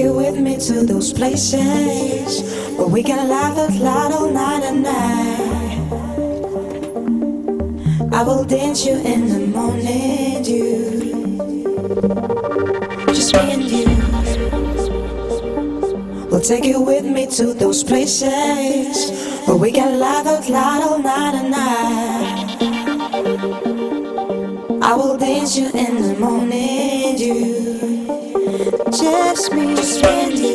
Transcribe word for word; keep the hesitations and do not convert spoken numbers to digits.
you with me to those places where we can laugh out loud all night and night. I will dance you in the morning dew. Just me and you. We'll take you with me to those places where we can laugh out loud all night and night. I will dance you in the morning dew. Just me, just me and you.